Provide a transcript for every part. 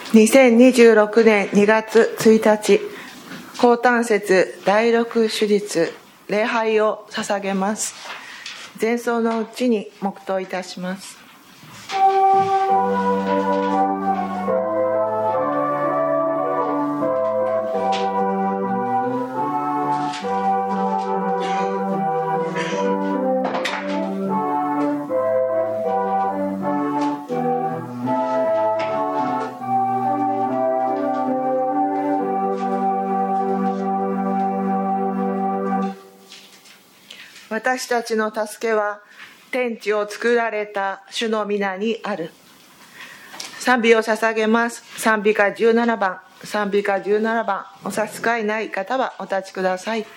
2026年2月1日、降誕節第6主日、礼拝を捧げます。前奏のうちに黙祷いたします。私たちの助けは天地を作られた主の皆にある。賛美を捧げます。賛美歌17番、賛美歌17番、お差し支えない方はお立ちください。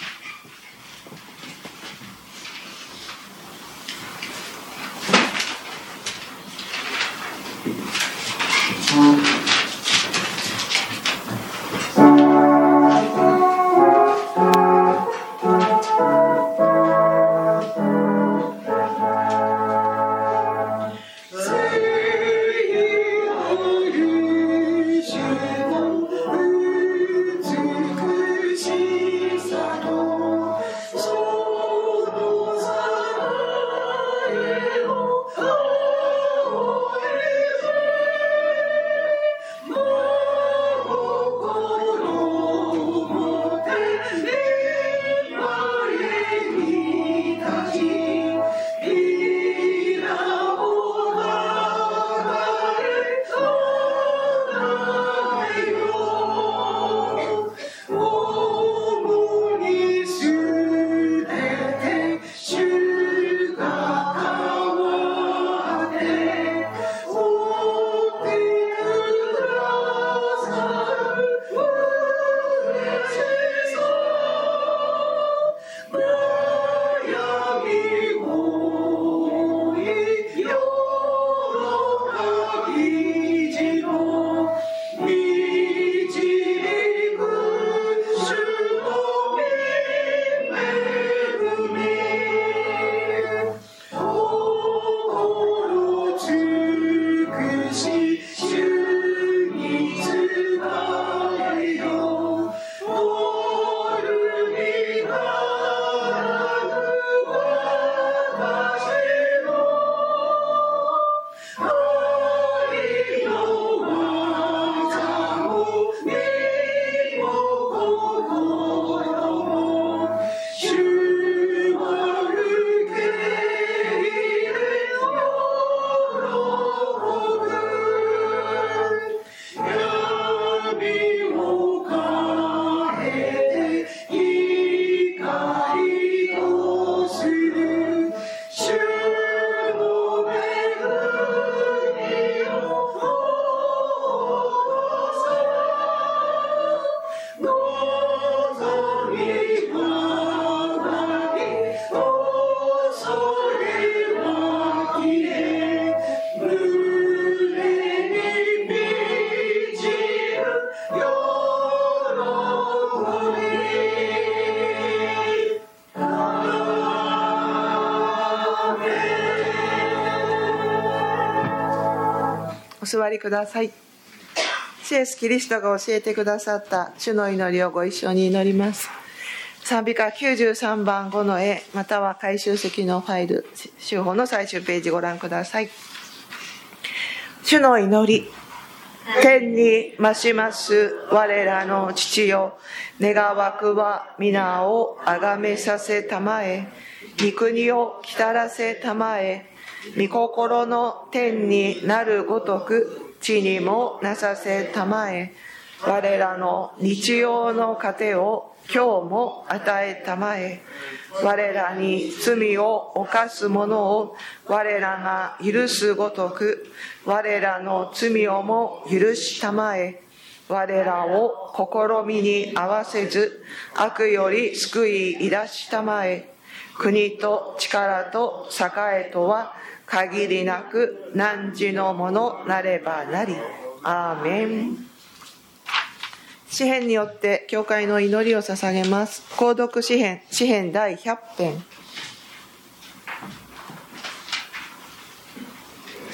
お座りください。主イエスキリストが教えてくださった主の祈りをご一緒に祈ります。賛美歌93番5の絵、または回収席のファイル、修法の最終ページご覧ください。主の祈り。天に増します我らの父よ、願わくは皆をあがめさせたまえ、御国をきたらせたまえ、御心の天になるごとく地にもなさせたまえ、我らの日用の糧を今日も与えたまえ、我らに罪を犯す者を我らが許すごとく我らの罪をも許したまえ、我らを試みに合わせず悪より救いいらしたまえ、国と力と栄とは限りなく汝のものなればなり。アーメン。詩編によって教会の祈りを捧げます。購読詩編第100編。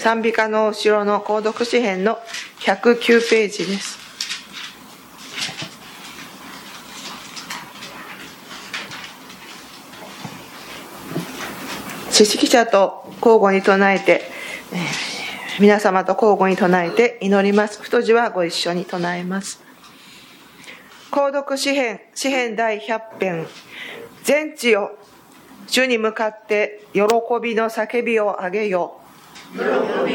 賛美歌の後ろの購読詩編の109ページです。知識者と交互に唱えて、皆様と交互に唱えて祈ります。太字はご一緒に唱えます。購読詩編第100編。全地よ、主に向かって喜びの叫びをあげよ。喜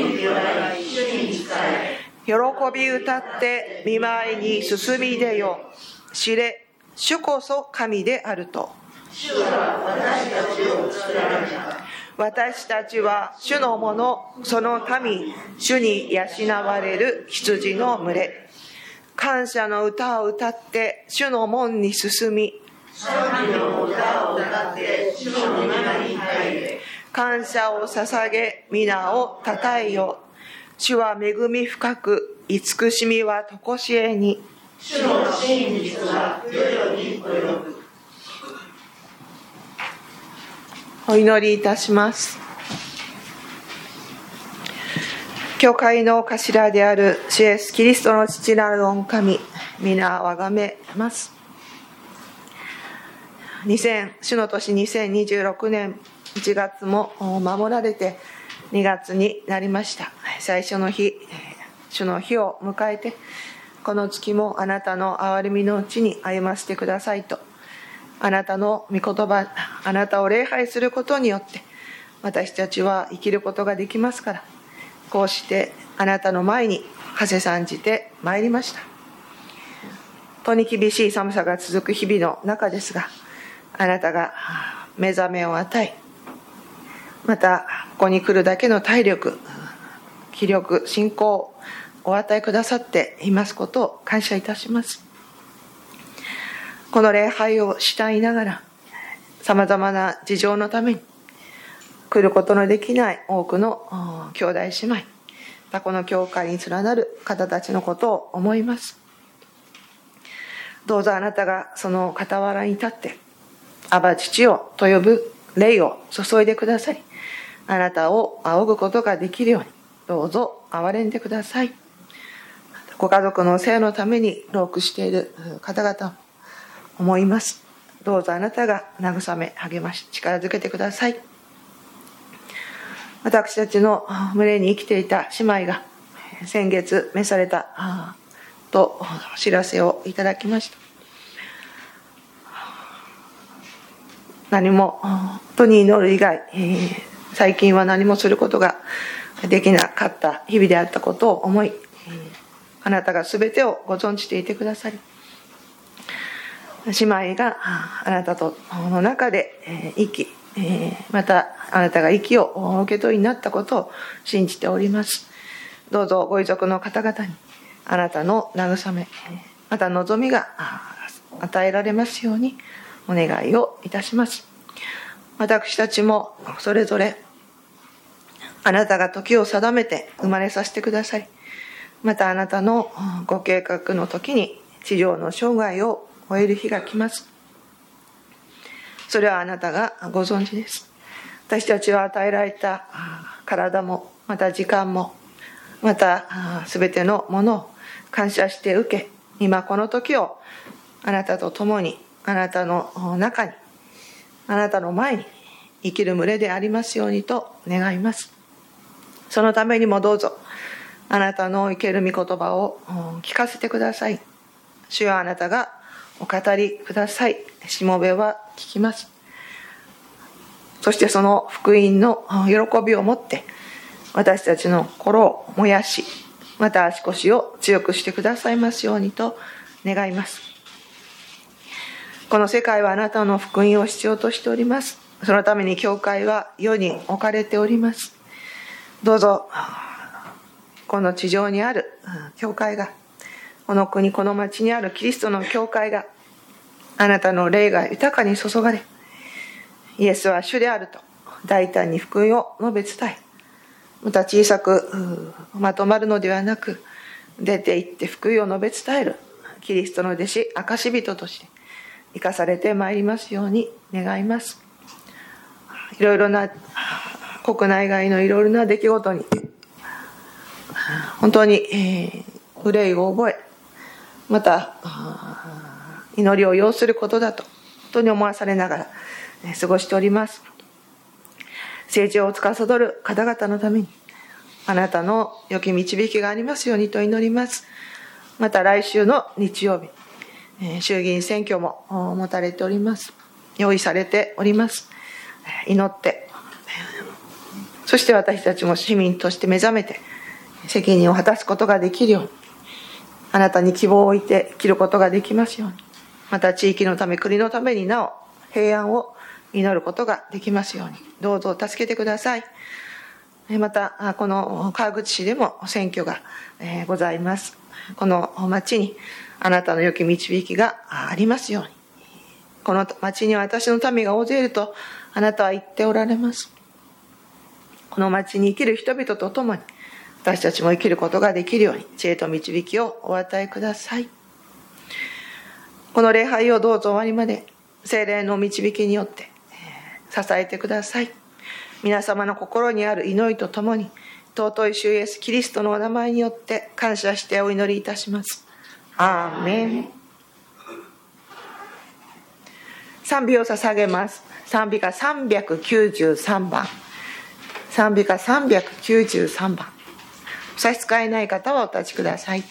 び歌って見舞いに進み出よ。知れ、主こそ神であると。主は私たちを作られた。私たちは主のもの、その民、主に養われる羊の群れ。感謝の歌を歌って主の門に進み、賛美の歌を歌って主の庭に入れ。感謝を捧げ、皆をたたえよ。主は恵み深く、慈しみはとこしえに。主の真実は世々に及ぶ。お祈りいたします。教会の頭である主イエスキリストの父なる御神、皆をあがめます。主の年2026年1月も守られて2月になりました。最初の日、主の日を迎えて、この月もあなたの憐れみのうちに歩ませてくださいと、あなたの御言葉、あなたを礼拝することによって私たちは生きることができますから、こうしてあなたの前に風参じてまいりました。本当に厳しい寒さが続く日々の中ですが、あなたが目覚めを与え、またここに来るだけの体力、気力、信仰をお与えくださっていますことを感謝いたします。この礼拝を慕いながら、さまざまな事情のために来ることのできない多くの兄弟姉妹、またこの教会に連なる方たちのことを思います。どうぞあなたがその傍らに立って、アバ父よと呼ぶ霊を注いでくださり、あなたを仰ぐことができるようにどうぞ憐れんでください。ご家族の生のために労苦している方々を思います。どうぞあなたが慰め励まし力づけてください。私たちの群れに生きていた姉妹が先月召されたとお知らせをいただきました。何も本当に祈る以外、最近は何もすることができなかった日々であったことを思い、あなたが全てをご存じていてくださり、姉妹があなたとの中で生き、またあなたが息を受け取りになったことを信じております。どうぞご遺族の方々にあなたの慰め、また望みが与えられますようにお願いをいたします。私たちもそれぞれあなたが時を定めて生まれさせてくださり、またあなたのご計画の時に地上の生涯を終える日が来ます。それはあなたがご存知です。私たちは与えられた体も、また時間も、また全てのものを感謝して受け、今この時をあなたと共に、あなたの中に、あなたの前に生きる群れでありますようにと願います。そのためにもどうぞあなたの生ける御言葉を聞かせてください。主はあなたがお語りください。しもべは聞きます。そしてその福音の喜びを持って私たちの心を燃やし、また足腰を強くしてくださいますようにと願います。この世界はあなたの福音を必要としております。そのために教会は世に置かれております。どうぞこの地上にある教会が、この国この町にあるキリストの教会が、あなたの霊が豊かに注がれ、イエスは主であると大胆に福音を述べ伝え、また小さくまとまるのではなく、出て行って福音を述べ伝えるキリストの弟子、証人として生かされてまいりますように願います。いろいろな国内外のいろいろな出来事に本当に、憂いを覚え、また祈りを要することだと本当に思わされながら過ごしております。政治を司る方々のためにあなたの良き導きがありますようにと祈ります。また来週の日曜日、衆議院選挙も持たれております。用意されております。祈って、そして私たちも市民として目覚めて責任を果たすことができるように、あなたに希望を置いて生きることができますように、また地域のため国のためになお平安を祈ることができますようにどうぞ助けてください。またこの川口市でも選挙がございます。この町にあなたの良き導きがありますように。この町には私の民が大勢いるとあなたは言っておられます。この町に生きる人々と共に私たちも生きることができるように知恵と導きをお与えください。この礼拝をどうぞ終わりまで聖霊の導きによって支えてください。皆様の心にある祈りとともに尊い主イエスキリストのお名前によって感謝してお祈りいたします。アーメン。賛美を捧げます。賛美歌393番、賛美歌393番。差し支えない方はお立ちください。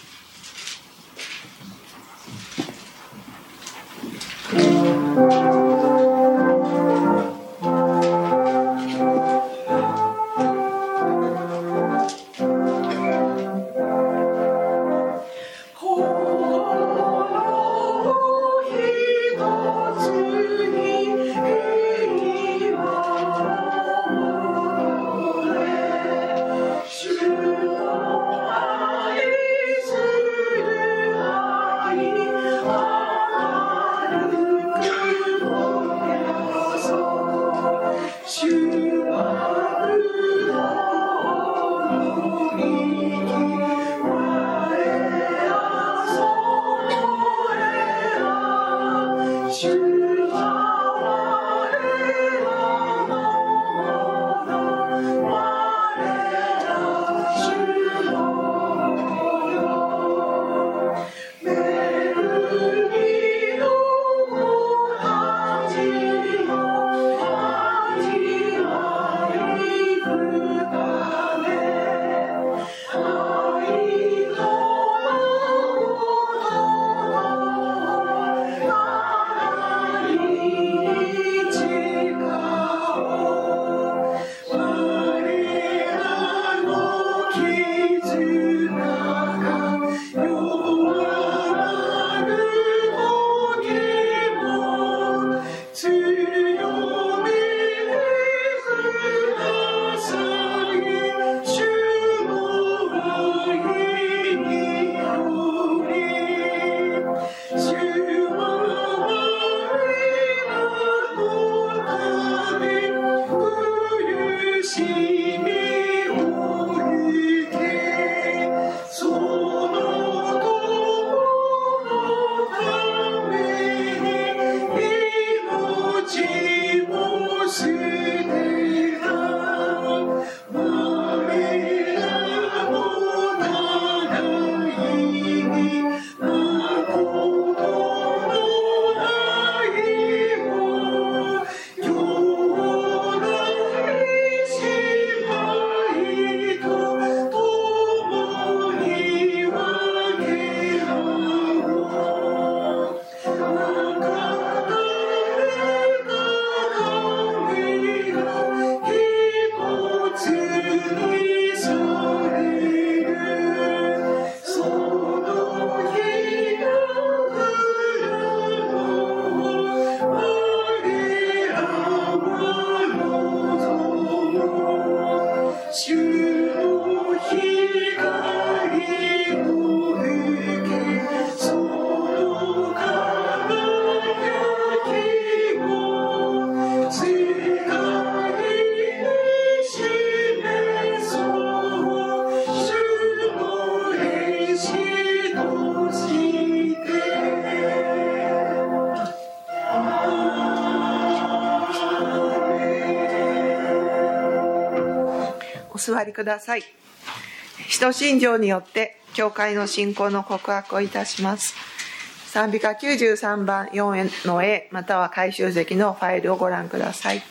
お座りください。 使徒信条によって教会の信仰の告白をいたします。賛美歌93番4の絵または回収席のファイルをご覧ください。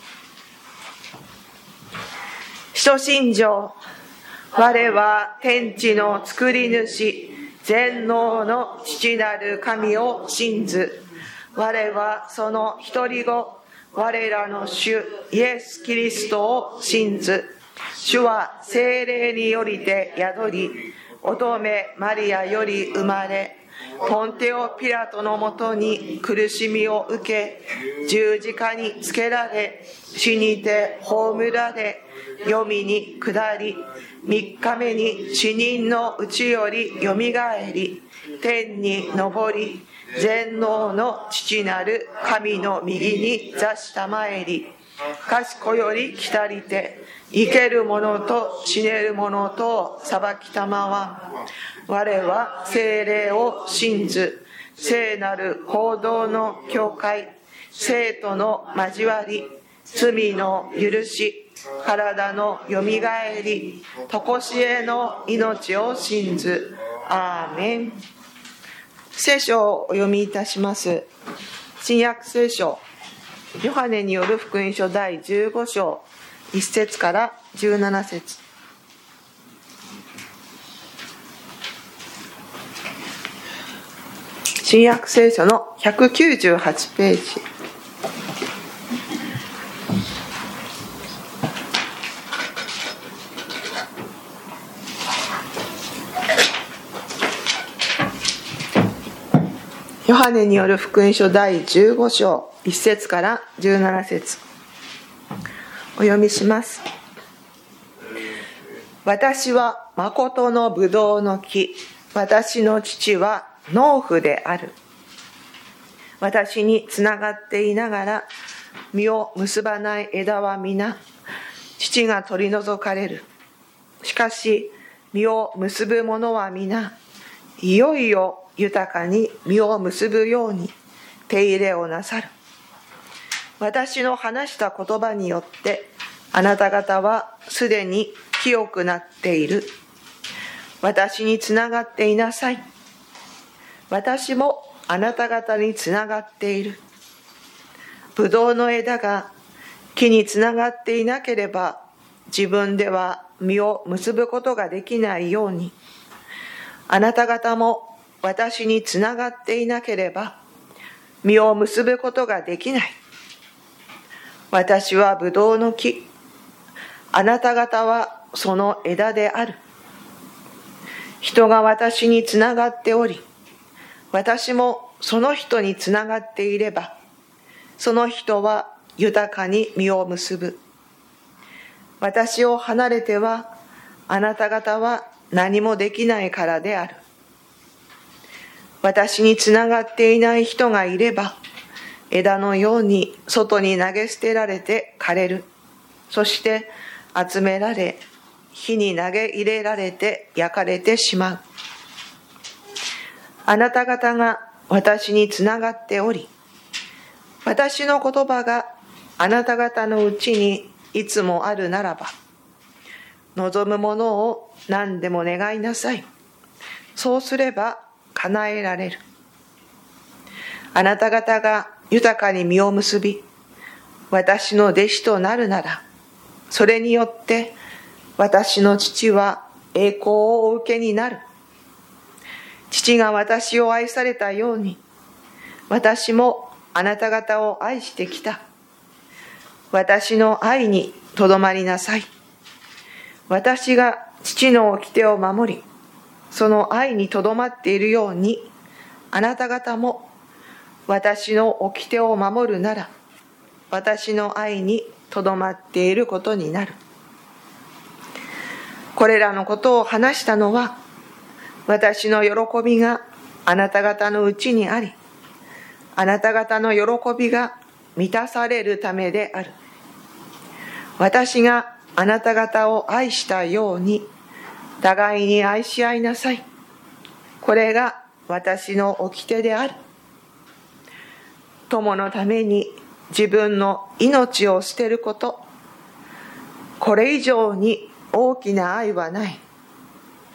使徒信条。我は天地の作り主全能の父なる神を信ず。我はその一人子我らの主イエス・キリストを信ず。主は聖霊によりて宿り、乙女マリアより生まれ、ポンテオ・ピラトのもとに苦しみを受け、十字架につけられ、死にて葬られ、黄泉に下り、3日目に死人のうちよりよみがえり、天に昇り、全能の父なる神の右に座したまえり、賢より来たりて、生ける者と死ねる者と裁きたまわ。我は聖霊を信ず、聖なる報道の教会、聖徒の交わり、罪の許し、体のよみがえり、常しえの命を信ず。アーメン。聖書をお読みいたします。新約聖書、ヨハネによる福音書第15章、1節から17節。新約聖書の198ページ。ヨハネによる福音書第15章1節から17節。お読みします。私は誠のブドウの木、私の父は農夫である。私につながっていながら実を結ばない枝は皆父が取り除かれる。しかし実を結ぶ者は皆いよいよ豊かに実を結ぶように手入れをなさる。私の話した言葉によってあなた方はすでに清くなっている。私につながっていなさい。私もあなた方につながっている。ぶどうの枝が木につながっていなければ自分では実を結ぶことができないように、あなた方も私につながっていなければ実を結ぶことができない。私はブドウの木、あなた方はその枝である。人が私につながっており、私もその人につながっていれば、その人は豊かに実を結ぶ。私を離れてはあなた方は何もできないからである。私につながっていない人がいれば、枝のように外に投げ捨てられて枯れる。そして集められ、火に投げ入れられて焼かれてしまう。あなた方が私につながっており、私の言葉があなた方のうちにいつもあるならば、望むものを何でも願いなさい。そうすれば叶えられる。あなた方が豊かに実を結び、私の弟子となるなら、それによって私の父は栄光をお受けになる。父が私を愛されたように、私もあなた方を愛してきた。私の愛にとどまりなさい。私が父の掟を守り、その愛にとどまっているように、あなた方も私の掟を守るなら、私の愛にとどまっていることになる。これらのことを話したのは、私の喜びがあなた方のうちにあり、あなた方の喜びが満たされるためである。私があなた方を愛したように、互いに愛し合いなさい。これが私の掟である。友のために自分の命を捨てること、これ以上に大きな愛はない。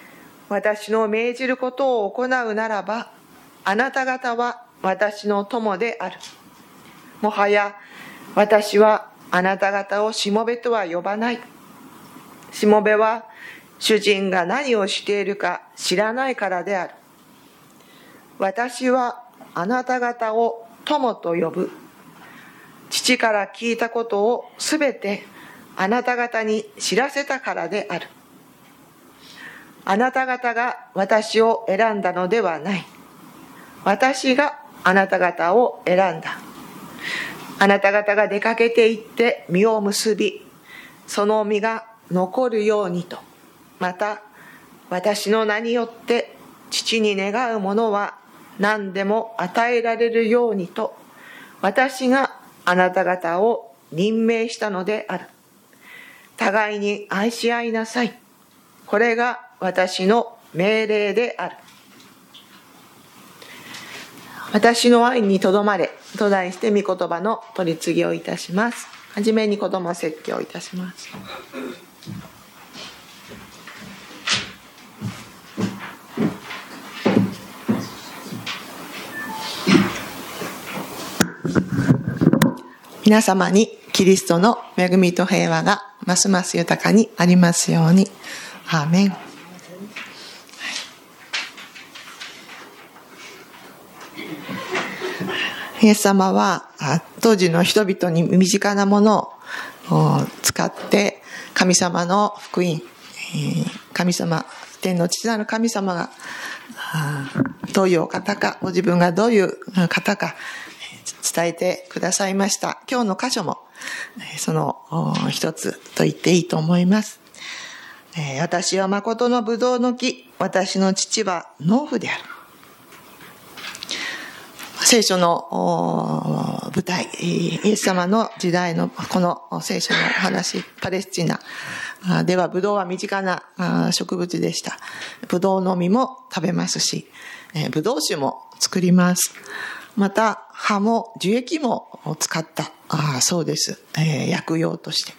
私の命じることを行うならば、あなた方は私の友である。もはや私はあなた方をしもべとは呼ばない。しもべは主人が何をしているか知らないからである。私はあなた方を友と呼ぶ。父から聞いたことをすべてあなた方に知らせたからである。あなた方が私を選んだのではない。私があなた方を選んだ。あなた方が出かけて行って実を結び、その実が残るようにと、また私の名によって父に願うものは何でも与えられるようにと、私があなた方を任命したのである。互いに愛し合いなさい。これが私の命令である。私の愛にとどまれと題して御言葉の取り次ぎをいたします。はじめに子ども説教いたします。皆様にキリストの恵みと平和がますます豊かにありますように。アーメン。イエス様は当時の人々に身近なものを使って神様の福音、神様、天の父なる神様がどういうお方か、ご自分がどういう方か伝えてくださいました。今日の箇所もその一つと言っていいと思います。私は誠のブドウの木、私の父は農夫である。聖書の舞台、イエス様の時代のこの聖書のお話、パレスチナではブドウは身近な植物でした。ブドウの実も食べますし、ブドウ酒も作ります。また葉も樹液も使ったそうです。薬用として。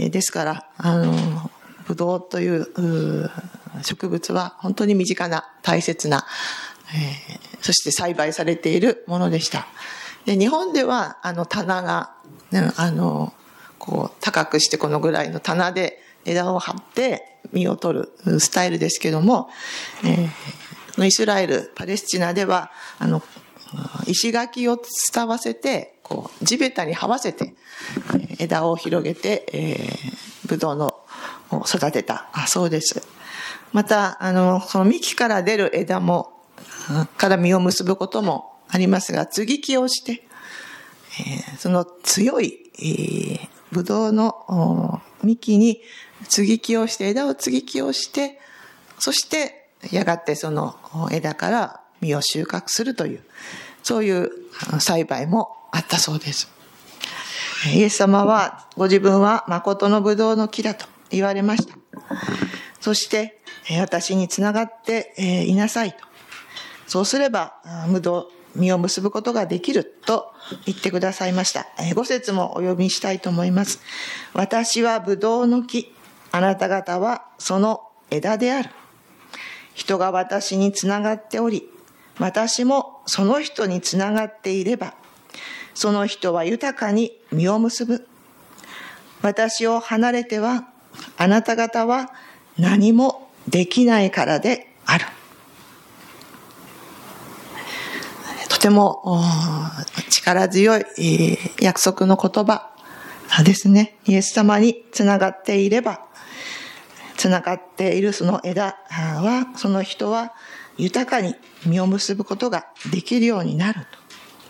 ですからブドウという植物は本当に身近な大切なそして栽培されているものでした。で、日本では棚が、こう高くしてこのぐらいの棚で枝を張って実を取るスタイルですけども、イスラエル、パレスチナでは石垣を伝わせてこう地べたに這わせて枝を広げて、ブドウのを育てたそうです。またその幹から出る枝もから実を結ぶこともありますが、接ぎ木をして、その強い、ブドウの幹に接ぎ木をして、枝を接ぎ木をして、そしてやがてその枝から実を収穫するという、そういう栽培もあったそうです。イエス様はご自分は誠のブドウの木だと言われました。そして私につながっていなさいと。そうすれば実を結ぶことができると言ってくださいました。5節もお読みしたいと思います。私はブドウの木、あなた方はその枝である。人が私につながっており、私もその人につながっていれば、その人は豊かに実を結ぶ。私を離れては、あなた方は何もできないからである。とても力強い約束の言葉ですね。イエス様につながっていれば、つながっているその枝は、その人は豊かに実を結ぶことができるようになると。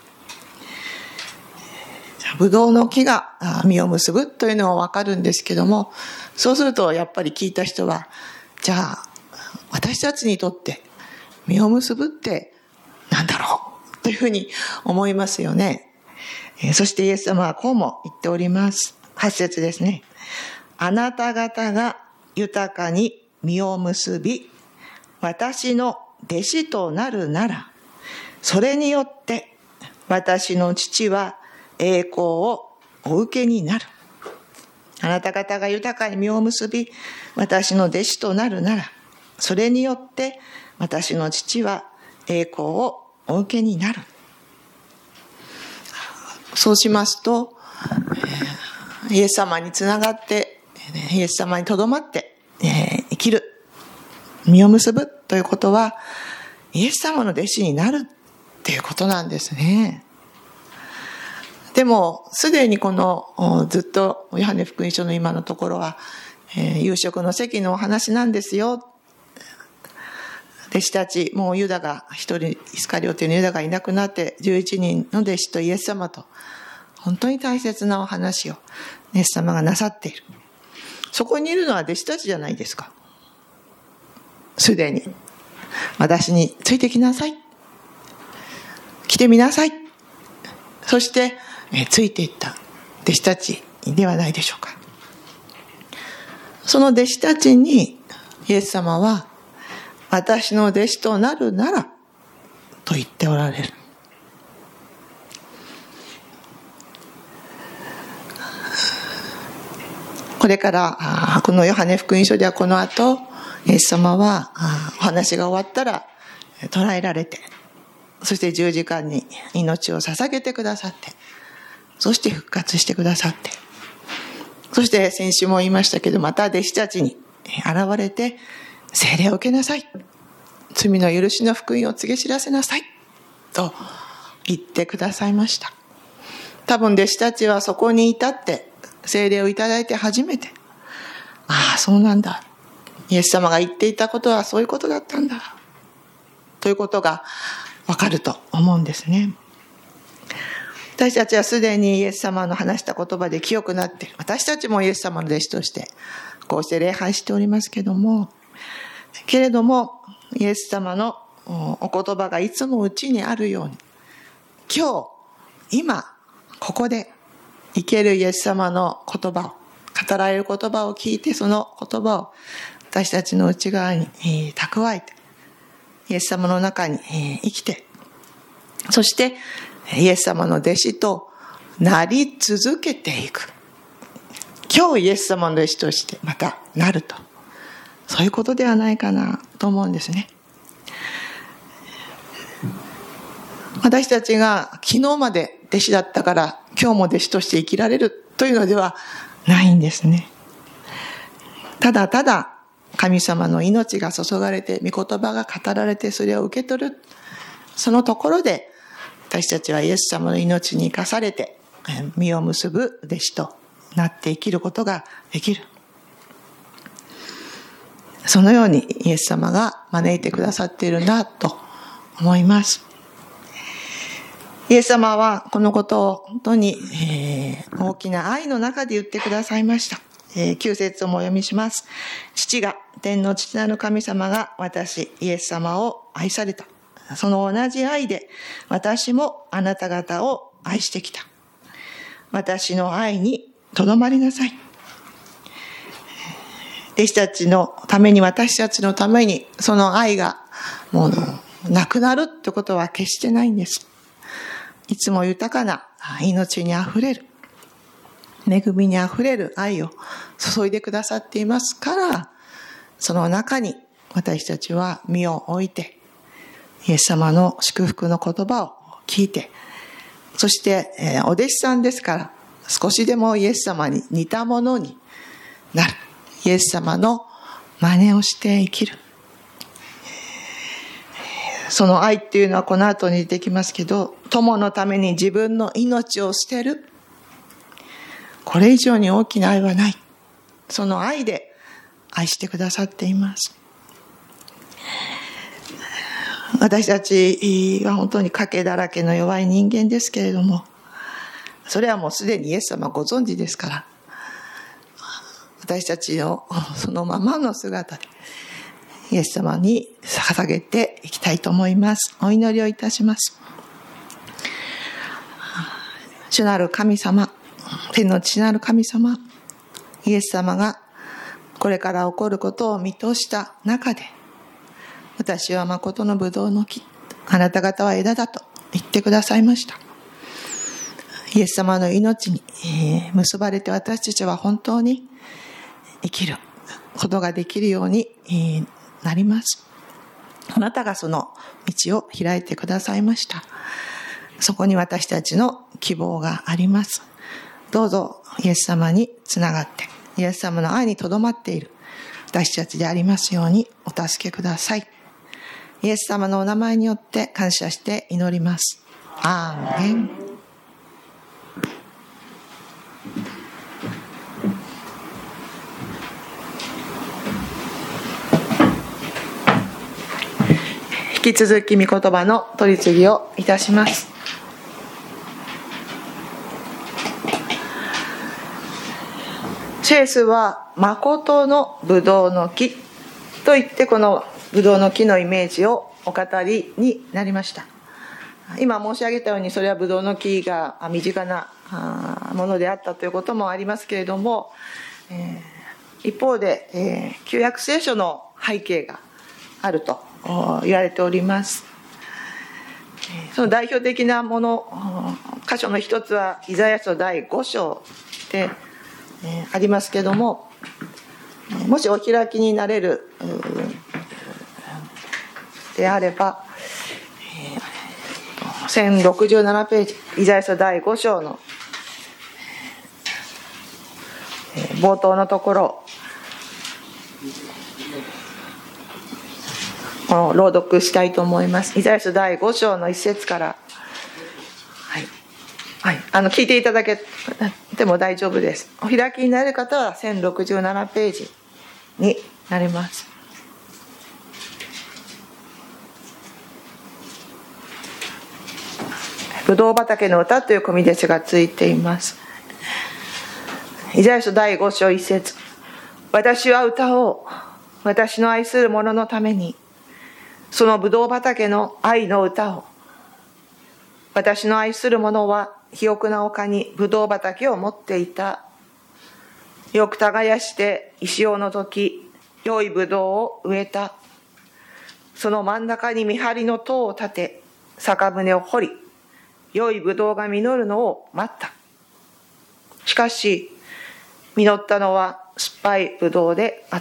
ブドウの木が実を結ぶというのはわかるんですけども、そうするとやっぱり聞いた人は、じゃあ私たちにとって実を結ぶって何だろうというふうに思いますよね。そしてイエス様はこうも言っております。8節ですね。あなた方が豊かに実を結び、私の弟子となるなら、それによって私の父は栄光をお受けになる。あなた方が豊かに実を結び、私の弟子となるなら、 それによって私の父は栄光をお受けになる。そうしますと、イエス様につながって、イエス様にとどまって、生きる、実を結ぶということは、イエス様の弟子になるっていうことなんですね。でも、すでにこのずっとヨハネ福音書の今のところは、夕食の席のお話なんですよ。弟子たち、もうユダが一人、イスカリオテのユダがいなくなって11人の弟子とイエス様と本当に大切なお話をイエス様がなさっている。そこにいるのは弟子たちじゃないですか。すでに私についてきなさい、来てみなさい、そしてついていった弟子たちではないでしょうか。その弟子たちにイエス様は、私の弟子となるならと言っておられる。これからこのヨハネ福音書では、この後イエス様はお話が終わったら捕らえられて、そして十字架に命を捧げてくださって、そして復活してくださって、そして先週も言いましたけど、また弟子たちに現れて、聖霊を受けなさい、罪の許しの福音を告げ知らせなさいと言ってくださいました。多分弟子たちはそこに至って聖霊をいただいて初めて、ああそうなんだ、イエス様が言っていたことはそういうことだったんだということがわかると思うんですね。私たちはすでにイエス様の話した言葉で清くなっている。私たちもイエス様の弟子としてこうして礼拝しておりますけれども、イエス様のお言葉がいつもうちにあるように、今日今ここで生けるイエス様の言葉を、語られる言葉を聞いて、その言葉を私たちの内側に蓄えて、イエス様の中に生きて、そしてイエス様の弟子となり続けていく。今日イエス様の弟子としてまたなると、そういうことではないかなと思うんですね。私たちが昨日まで弟子だったから今日も弟子として生きられるというのではないんですね。ただただ神様の命が注がれて、御言葉が語られて、それを受け取る、そのところで私たちはイエス様の命に生かされて実を結ぶ弟子となって生きることができる。そのようにイエス様が招いてくださっているなと思います。イエス様はこのことを本当に大きな愛の中で言ってくださいました。9節をもお読みします。父が、天の父なる神様が私イエス様を愛された。その同じ愛で私もあなた方を愛してきた。私の愛にとどまりなさい。弟子たちのために、私たちのためにその愛がもうなくなるってことは決してないんです。いつも豊かな命にあふれる、恵みにあふれる愛を注いでくださっていますから、その中に私たちは身を置いて、イエス様の祝福の言葉を聞いて、そしてお弟子さんですから少しでもイエス様に似たものになる、イエス様の真似をして生きる。その愛っていうのはこの後に出てきますけど、友のために自分の命を捨てる、これ以上に大きな愛はない。その愛で愛してくださっています。私たちは本当に賭けだらけの弱い人間ですけれども、それはもうすでにイエス様ご存知ですから、私たちのそのままの姿でイエス様に捧げていきたいと思います。お祈りをいたします。主なる神様、天の父なる神様、イエス様がこれから起こることを見通した中で、私は誠のブドウの木、あなた方は枝だと言ってくださいました。イエス様の命に結ばれて、私たちは本当に生きることができるようになります。あなたがその道を開いてくださいました。そこに私たちの希望があります。どうぞイエス様につながって、イエス様の愛にとどまっている私たちでありますようにお助けください。イエス様のお名前によって感謝して祈ります。アーメン。引き続き御言葉の取り次ぎをいたします。シェースは誠のブドウの木といって、このブドウの木のイメージをお語りになりました。今申し上げたように、それはブドウの木が身近なものであったということもありますけれども、一方で、旧約聖書の背景があると言われております。その代表的なもの、箇所の一つはイザヤ書第5章でありますけれども、もしお開きになれるであれば、1067ページ、イザヤ書第5章の冒頭のところを朗読したいと思います。イザヤ書第5章の1節から、聞いていただけても大丈夫です。お開きになる方は1067ページになります。ぶどう畑の歌という小見出しがついています。イザヤ書第5章1節、私は歌おう、私の愛する者のために、そのぶどう畑の愛の歌を。私の愛する者は肥沃な丘にぶどう畑を持っていた。よく耕して石を除き、良いぶどうを植えた。その真ん中に見張りの塔を建て、酒舟を掘り、良いぶどうが実るのを待った。しかし、実ったのは酸っぱいぶどうであった。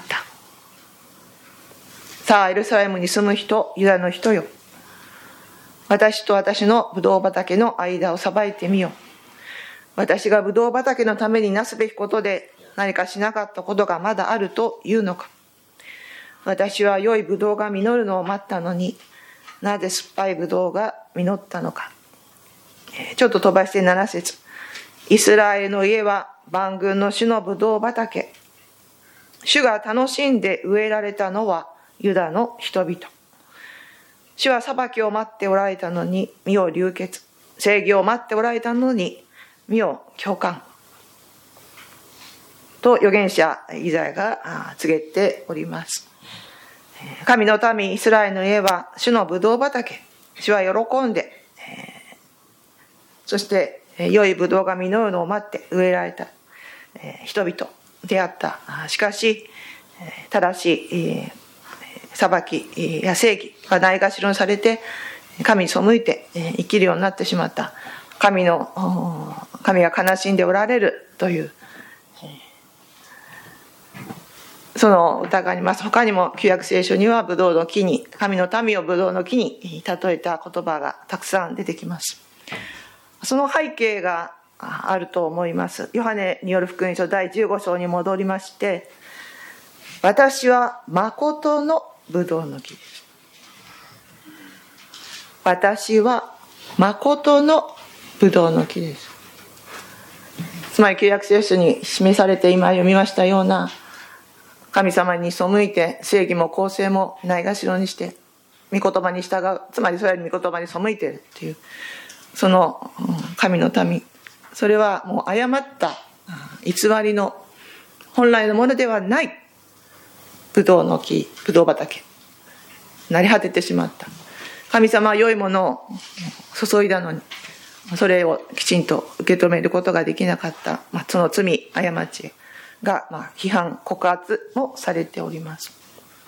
さあ、エルサレムに住む人、ユダの人よ。私と私のぶどう畑の間を裁いてみよう。私がぶどう畑のためになすべきことで何かしなかったことがまだあるというのか。私は良いぶどうが実るのを待ったのに、なぜ酸っぱいぶどうが実ったのか。ちょっと飛ばして7節。イスラエルの家は万軍の主のぶどう畑。主が楽しんで植えられたのはユダの人々。主は裁きを待っておられたのに身を流血。正義を待っておられたのに身を強姦。と預言者イザヤが告げております。神の民イスラエルの家は主のぶどう畑。主は喜んで、そして良いぶどうが実るのを待って植えられた人々であった。しかし正しい裁きや正義がないがしろにされて神に背いて生きるようになってしまった。神が悲しんでおられるというその歌があります。他にも旧約聖書にはブドウの木に、神の民をブドウの木に例えた言葉がたくさん出てきます。その背景があると思います。ヨハネによる福音書第15章に戻りまして、私は誠のブドウの木です。私は誠のブドウの木です。つまり旧約聖書に示されて今読みましたような、神様に背いて正義も公正もないがしろにして御言葉に従う、つまりそれに御言葉に背いているっていう、その神の民、それはもう誤った偽りの本来のものではないブドウの木、ブドウ畑、成り果ててしまった。神様は良いものを注いだのに、それをきちんと受け止めることができなかった、その罪、過ちが批判、告発もされております。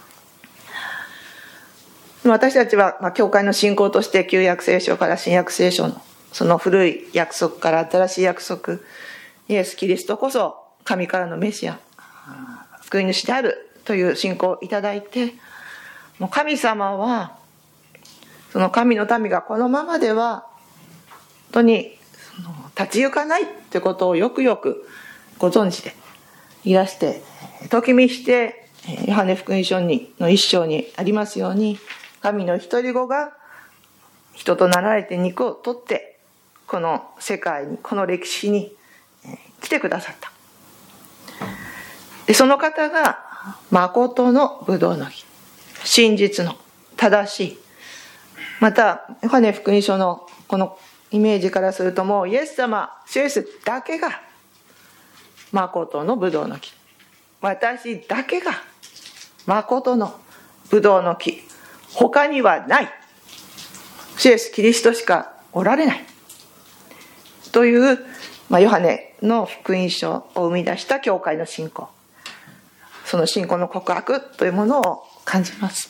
私たちは教会の信仰として旧約聖書から新約聖書のその古い約束から新しい約束、イエス・キリストこそ神からのメシア、救い主であるという信仰をいただいて、 もう神様はその神の民がこのままでは本当に立ち行かないということをよくよくご存知でいらして、時見してヨハネ福音書の1章にありますように、神の独り子が人となられて肉を取ってこの世界に、この歴史に来てくださった。でその方が誠のブドウの木、真実の正しい、またヨハネ福音書のこのイメージからすると、もうイエス様、主イエスだけが誠のブドウの木、私だけが誠のブドウの木、他にはない、主イエスキリストしかおられないという、ヨハネの福音書を生み出した教会の信仰、その信仰の告白というものを感じます。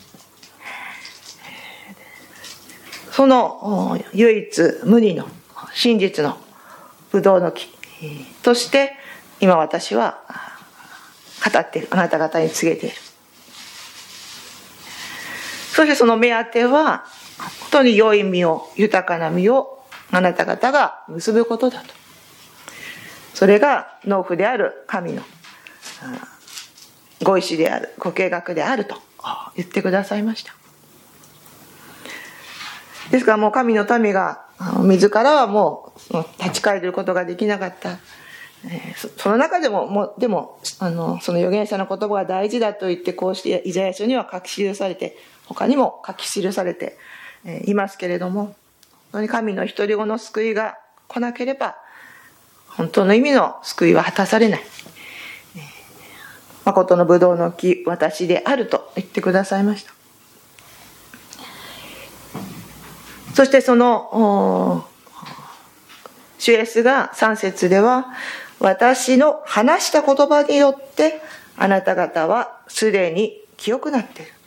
その唯一無二の真実のブドウの木として今私は語っている、あなた方に告げている。そしてその目当ては本当に良い実を、豊かな実をあなた方が結ぶことだと。それが農夫である神のご意志である、ご計画であると言ってくださいました。ですからもう神の民が自らはもう立ち返ることができなかった。その中でも、でもその預言者の言葉が大事だと言って、こうしてイザヤ書には書き記されて、他にも書き記されていますけれども、本当に神の独り子の救いが来なければ本当の意味の救いは果たされない。誠のブドウの木、私であると言ってくださいました。そしてその主イエスが3節では、私の話した言葉によってあなた方はすでに清くなっている。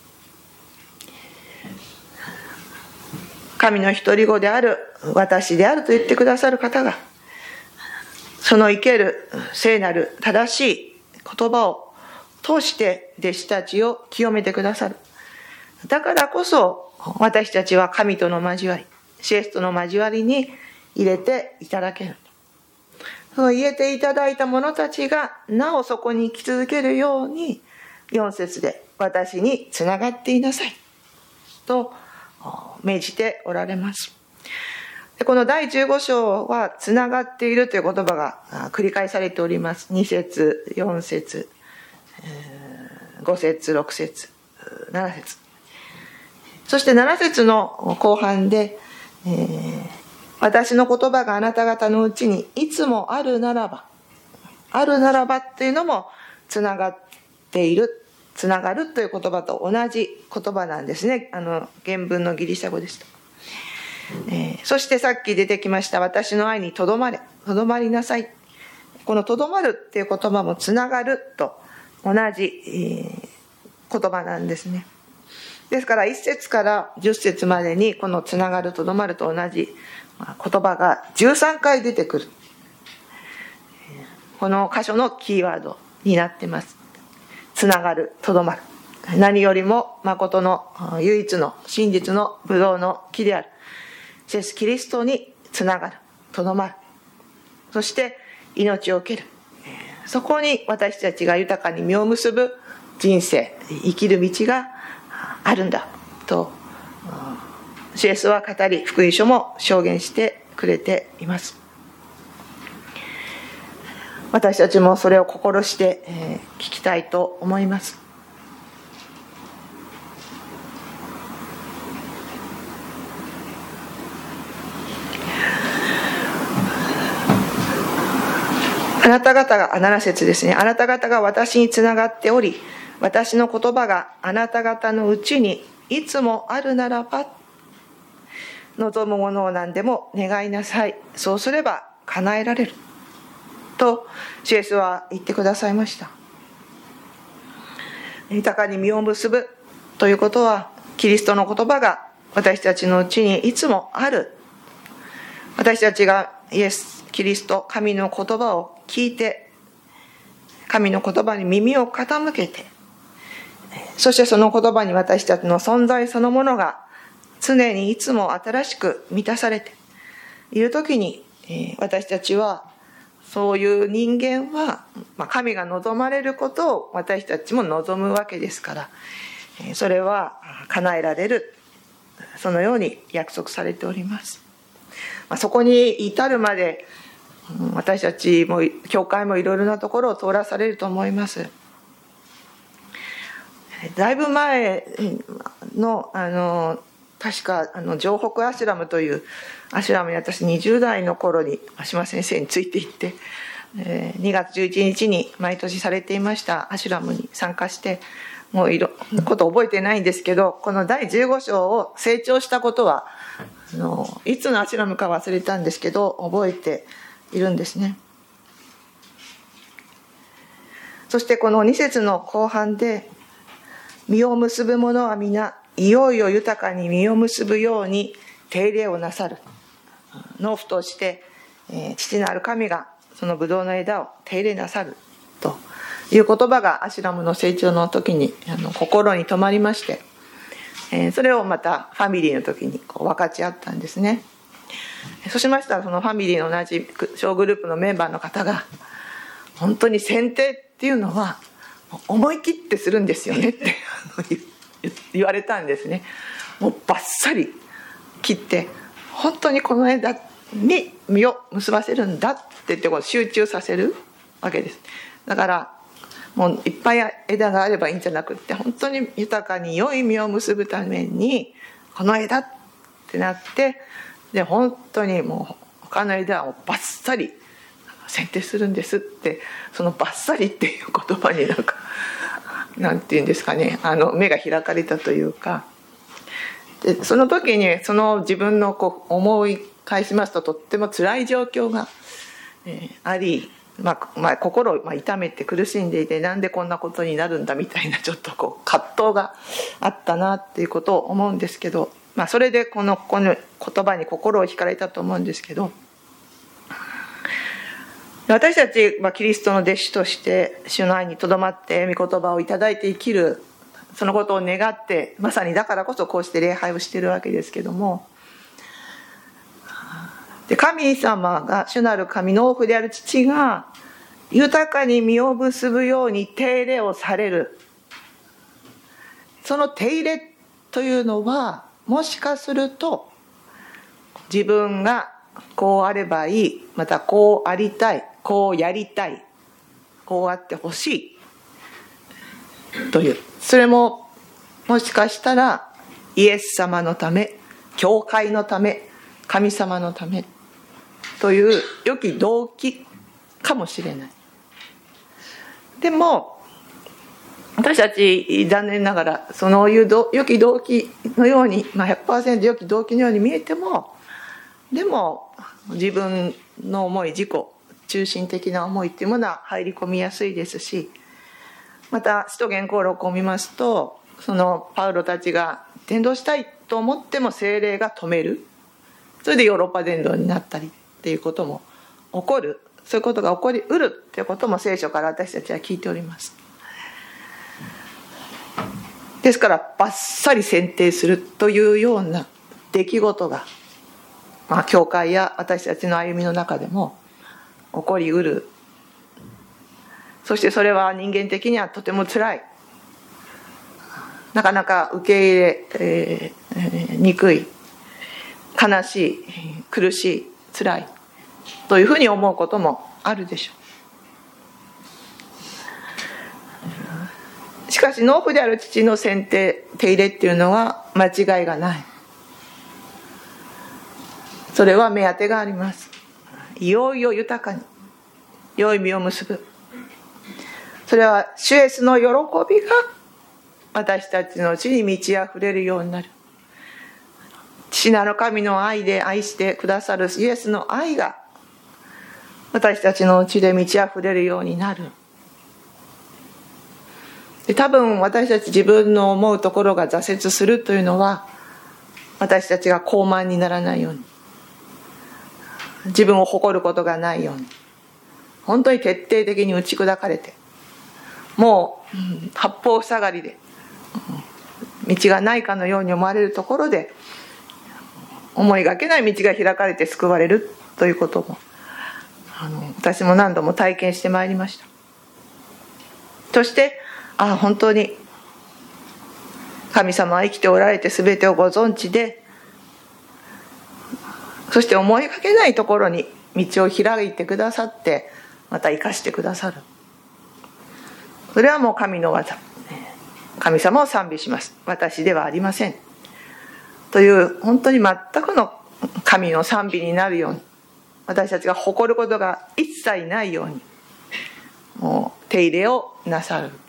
神の独り子である、私であると言ってくださる方が、その生ける聖なる正しい言葉を通して弟子たちを清めてくださる。だからこそ私たちは神との交わり、主イエスとの交わりに入れていただける。その入れていただいた者たちがなおそこに生き続けるように、4節で私につながっていなさいと命じておられます。この第15章はつながっているという言葉が繰り返されております。2節、4節、5節、6節、7節。そして7節の後半で、私の言葉があなた方のうちにいつもあるならば、あるならばっていうのもつながっている、つながるという言葉と同じ言葉なんですね。原文のギリシャ語でした。そしてさっき出てきました、私の愛にとどまれ、とどまりなさい。このとどまるっていう言葉もつながると同じ、言葉なんですね。ですから1節から10節までにこのつながる、とどまると同じ言葉が13回出てくる。この箇所のキーワードになっています。つながる、とどまる。何よりも誠の唯一の真実のブドウの木であるイエスキリストにつながる、とどまる。そして命を受ける。そこに私たちが豊かに実を結ぶ人生、生きる道があるんだと主イエスは語り、福音書も証言してくれています。私たちもそれを心して聞きたいと思います。あなた方が、7節ですね。あなた方が私につながっており、私の言葉があなた方のうちにいつもあるならば、望むものを何でも願いなさい。そうすれば叶えられる。と、主イエスは言ってくださいました。豊かに実を結ぶということは、キリストの言葉が私たちのうちにいつもある。私たちがイエス、キリスト、神の言葉を聞いて、神の言葉に耳を傾けて、 そしてその言葉に私たちの存在そのものが常にいつも新しく満たされている時に、私たちはそういう人間は神が望まれることを私たちも望むわけですから、それは叶えられる、そのように約束されております。そこに至るまで私たちも教会もいろいろなところを通らされると思います。だいぶ前の確か城北アシュラムというアシュラムに私20代の頃に島先生について行って、2月11日に毎年されていましたアシュラムに参加して、もういろんなこと覚えてないんですけど、この第15章を成長したことはいつのアシュラムか忘れたんですけど覚えているんですね。そしてこの2節の後半で、実を結ぶ者は皆いよいよ豊かに実を結ぶように手入れをなさる。農夫として、父なる神がそのブドウの枝を手入れなさるという言葉がアシュラムの成長の時に心に留まりまして、それをまたファミリーの時に分かち合ったんですね。そうしましたら、そのファミリーの同じ小グループのメンバーの方が、本当に剪定っていうのは思い切ってするんですよねって言われたんですね。もうバッサリ切って本当にこの枝に実を結ばせるんだって言って集中させるわけです。だからもういっぱい枝があればいいんじゃなくって、本当に豊かに良い実を結ぶためにこの枝ってなって、で本当にもう他の枝をバッサリ剪定するんですって、そのバッサリっていう言葉になんていうんですかね、目が開かれたというか、でその時にその自分の思い返しますと、とっても辛い状況が、あり、心を痛めて苦しんでいて、なんでこんなことになるんだみたいな、ちょっと葛藤があったなっていうことを思うんですけど、それでこの言葉に心を惹かれたと思うんですけど、私たちはキリストの弟子として主の愛にとどまって御言葉をいただいて生きる、そのことを願って、まさにだからこそこうして礼拝をしているわけですけども、で神様が、主なる神の父である父が豊かに実を結ぶように手入れをされる。その手入れというのは、もしかすると自分がこうあればいい、またこうありたい、こうやりたい、こうあってほしいという、それももしかしたらイエス様のため、教会のため、神様のためという良き動機かもしれない。でも私たち残念ながらそういう良き動機のように、100% 良き動機のように見えても、でも自分の思い、自己中心的な思いっていうものは入り込みやすいですし、また使徒言行録を見ますと、そのパウロたちが伝道したいと思っても聖霊が止める、それでヨーロッパ伝道になったりっていうことも起こる、そういうことが起こりうるっていうことも聖書から私たちは聞いております。ですからバッサリ剪定するというような出来事が、教会や私たちの歩みの中でも起こりうる。そしてそれは人間的にはとても辛い、なかなか受け入れ、にくい、悲しい、苦しい、辛いというふうに思うこともあるでしょう。しかし農夫である父の剪定、手入れっていうのは間違いがない。それは目当てがあります。いよいよ豊かに良い実を結ぶ。それは主イエスの喜びが私たちのうちに満ち溢れるようになる。父なる神の愛で愛してくださるイエスの愛が私たちのうちで満ち溢れるようになる。で、多分私たち自分の思うところが挫折するというのは、私たちが傲慢にならないように、自分を誇ることがないように、本当に徹底的に打ち砕かれて、もう八方塞がりで道がないかのように思われるところで、思いがけない道が開かれて救われるということも私も何度も体験してまいりました。そして本当に神様は生きておられて全てをご存知で、そして思いがけないところに道を開いてくださって、また生かしてくださる。それはもう神の技。神様を賛美します。私ではありません。という本当に全くの神の賛美になるように、私たちが誇ることが一切ないように、もう手入れをなさる。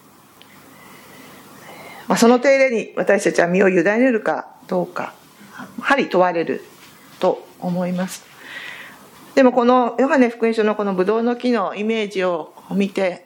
その手入れに私たちは身を委ねるかどうか、やはり問われると思います。でもこのヨハネ福音書のこのブドウの木のイメージを見て、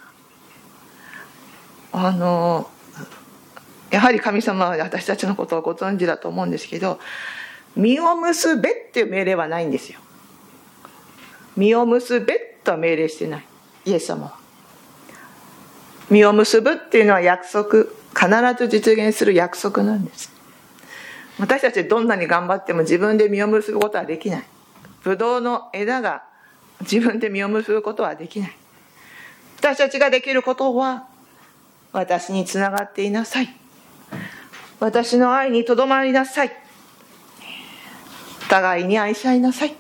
やはり神様は私たちのことをご存知だと思うんですけど、実を結べっていう命令はないんですよ。実を結べとは命令してない、イエス様は。実を結ぶっていうのは約束、必ず実現する約束なんです。私たちどんなに頑張っても自分で実を結ぶことはできない。ブドウの枝が自分で実を結ぶことはできない。私たちができることは、私につながっていなさい、私の愛にとどまりなさい、互いに愛し合いなさい。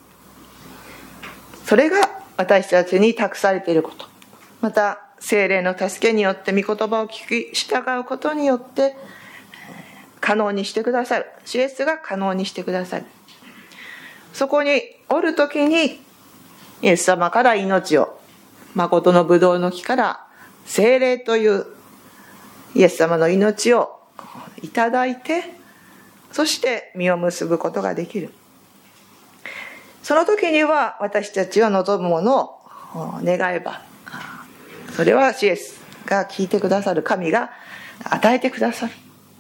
それが私たちに託されていること。また聖霊の助けによって御言葉を聞き従うことによって可能にしてくださる。主イエスが可能にしてくださる。そこにおるときにイエス様から命を、誠のブドウの木から聖霊というイエス様の命をいただいて、そして実を結ぶことができる。その時には私たちは望むものを願えば、それは主イエスが聞いてくださる、神が与えてくださる。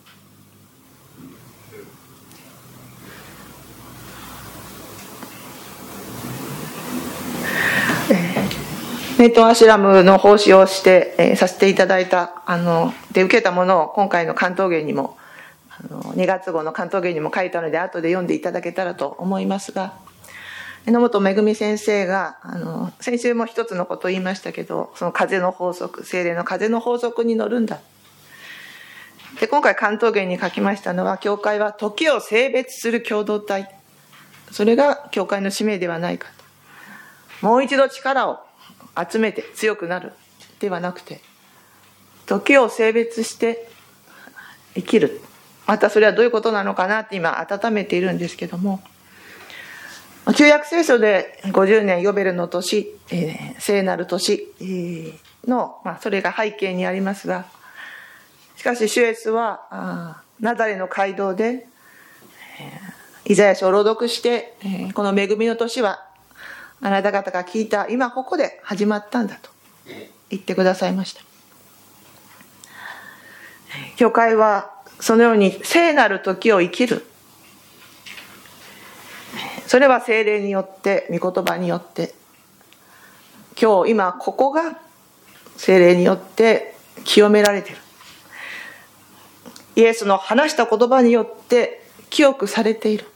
ネットアシュラムの奉仕をして、させていただいたで受けたものを今回の関東言にも2月号の関東言にも書いたので、後で読んでいただけたらと思いますが、榎本恵先生が先週も一つのことを言いましたけど、その風の法則、聖霊の風の法則に乗るんだ。で今回関東言に書きましたのは、教会は時を性別する共同体、それが教会の使命ではないかと。もう一度力を集めて強くなるではなくて、時を性別して生きる。またそれはどういうことなのかなって今温めているんですけども、旧約聖書で50年ヨベルの年、聖なる年の、それが背景にありますが、しかし主イエスはナザレの街道でイザヤ書を朗読して、この恵みの年はあなた方が聞いた今ここで始まったんだと言ってくださいました。教会はそのように聖なる時を生きる。それは聖霊によって、御言葉によって、今日今ここが聖霊によって清められている。イエスの話した言葉によって清くされている。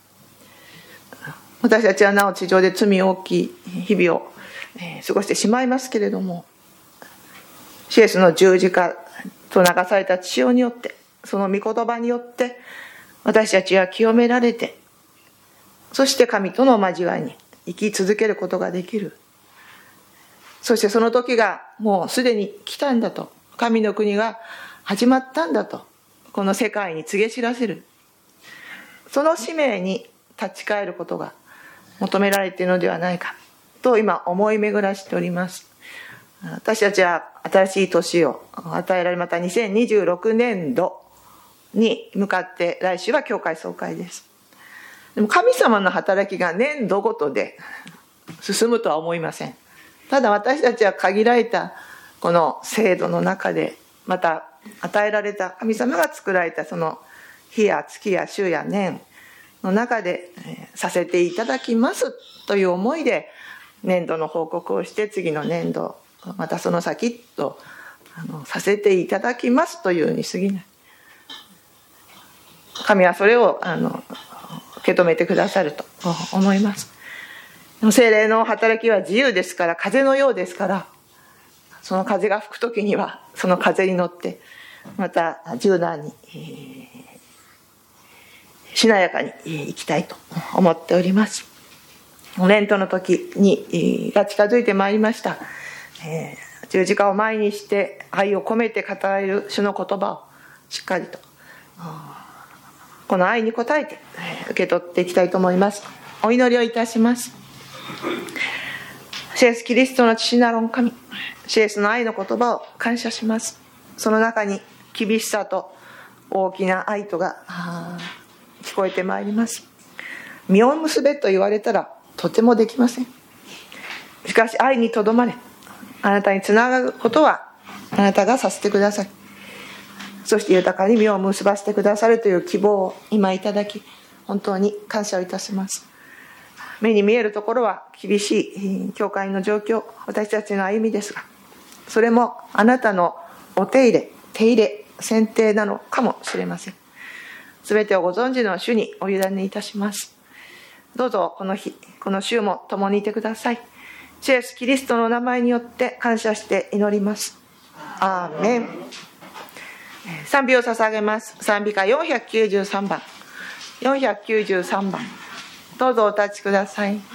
私たちはなお地上で罪大きい日々を過ごしてしまいますけれども、主イエスの十字架と流された血潮によって、その御言葉によって私たちは清められて、そして神との交わりに生き続けることができる。そしてその時がもうすでに来たんだと、神の国が始まったんだと、この世界に告げ知らせる、その使命に立ち返ることが求められているのではないかと今思い巡らしております。私たちは新しい年を与えられ、また2026年度に向かって来週は教会総会です。でも神様の働きが年度ごとで進むとは思いません。ただ私たちは限られたこの制度の中で、また与えられた神様が作られたその日や月や週や年の中でさせていただきますという思いで年度の報告をして、次の年度またその先とさせていただきますというに過ぎない。神はそれを受け止めてくださると思います。聖霊の働きは自由ですから、風のようですから、その風が吹くときにはその風に乗ってまた柔軟に、しなやかに生きたいと思っております。レントの時にが近づいてまいりました。十字架を前にして愛を込めて語られる主の言葉をしっかりとこの愛に応えて受け取っていきたいと思います。お祈りをいたします。主イエスキリストの父なる神、主イエスの愛の言葉を感謝します。その中に厳しさと大きな愛とが聞こえてまいります。実を結べと言われたらとてもできません。しかし愛にとどまれ、あなたにつながることはあなたがさせてください。そして豊かに実を結ばせてくださるという希望を今いただき、本当に感謝をいたします。目に見えるところは厳しい教会の状況、私たちの歩みですが、それもあなたのお手入れ、選定なのかもしれません。すべてをご存知の主にお委ねいたします。どうぞこの日、この週も共にいてください。主イエスキリストの名前によって感謝して祈ります。アーメン。賛美を捧げます。賛美歌493番。493番。どうぞお立ちください。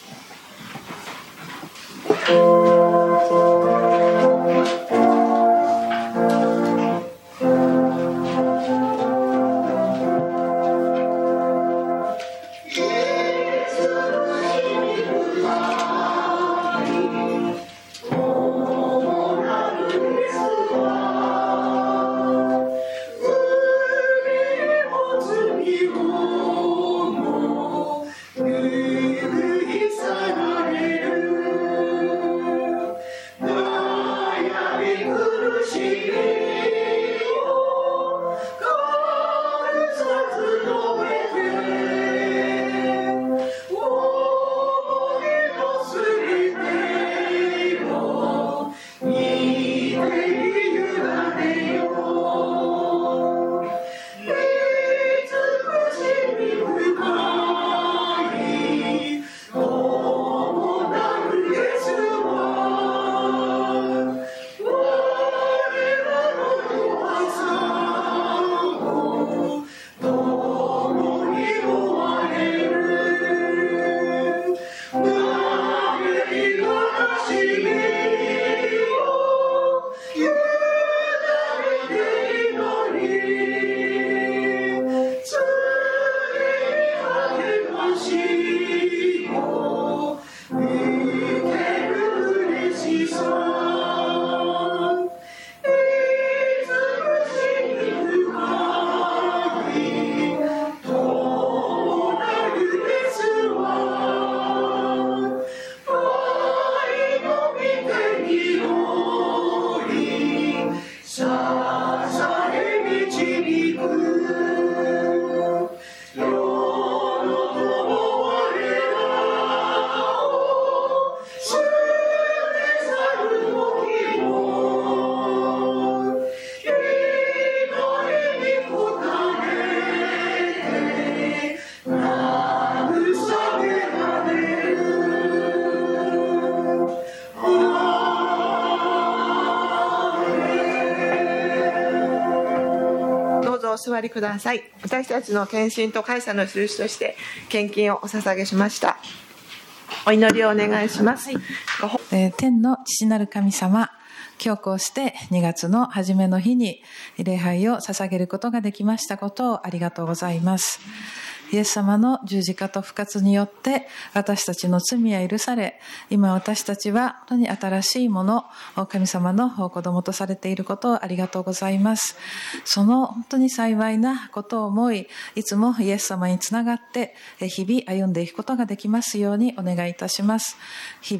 お座りください。私たちの献身と感謝の印として献金をお捧げしました。お祈りをお願いします。 天の父なる神様、今日こうして2月の初めの日に礼拝を捧げることができましたことをありがとうございます。イエス様の十字架と復活によって私たちの罪は許され、今私たちは本当に新しいもの、神様の子供とされていることをありがとうございます。その本当に幸いなことを思い、いつもイエス様につながって日々歩んでいくことができますようにお願いいたします。日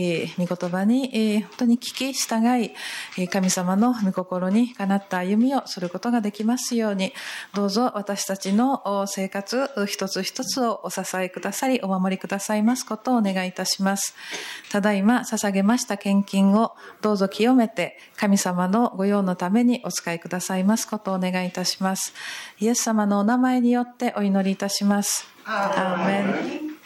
々御言葉に本当に聞き従い、神様の御心にかなった歩みをすることができますように、どうぞ私たちの生活活一つ一つをお支えくださり、お守りくださいますことをお願いいたします。ただいま捧げました献金をどうぞ清めて、神様のご用のためにお使いくださいますことをお願いいたします。イエス様のお名前によってお祈りいたします。アーメン。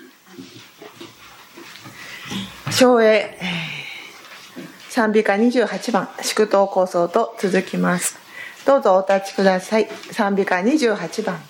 唱詠賛美歌28番祝祷構想と続きます。どうぞお立ちください。賛美歌28番。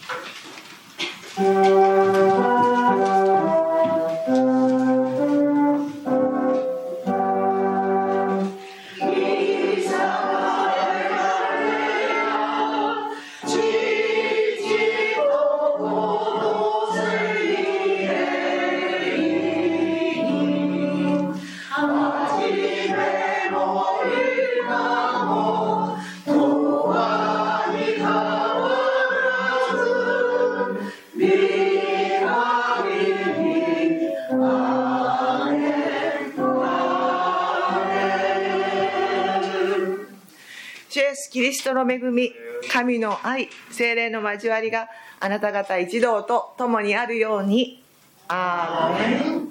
キリストの恵み、神の愛、聖霊の交わりがあなた方一同と共にあるように。アーメン。